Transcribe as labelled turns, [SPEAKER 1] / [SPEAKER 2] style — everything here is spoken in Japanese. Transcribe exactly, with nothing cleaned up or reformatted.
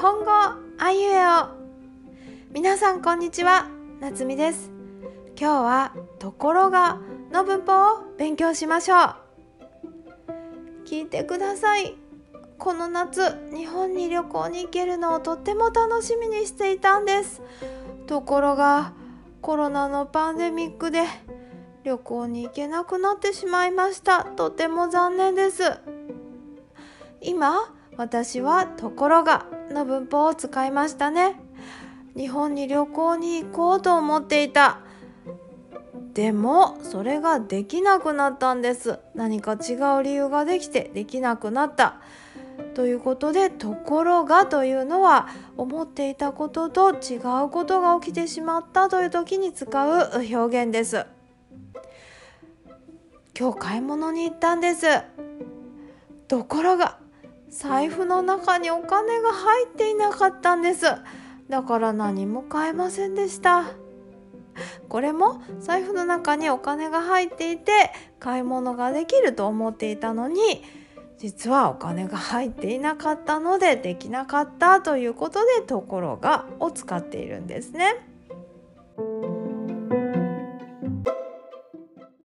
[SPEAKER 1] 本語あいうえお。皆さんこんにちは、なつみです。今日はところがの文法を勉強しましょう。聞いてください。この夏、日本に旅行に行けるのをとっても楽しみにしていたんです。ところがコロナのパンデミックで旅行に行けなくなってしまいました。とても残念です。今私はところがの文法を使いましたね。日本に旅行に行こうと思っていた。でもそれができなくなったんです。何か違う理由ができてできなくなったということで、ところがというのは思っていたことと違うことが起きてしまったという時に使う表現です。今日買い物に行ったんです。ところが財布の中にお金が入っていなかったんです。だから何も買えませんでした。これも財布の中にお金が入っていて買い物ができると思っていたのに、実はお金が入っていなかったのでできなかったということで、ところがを使っているんですね。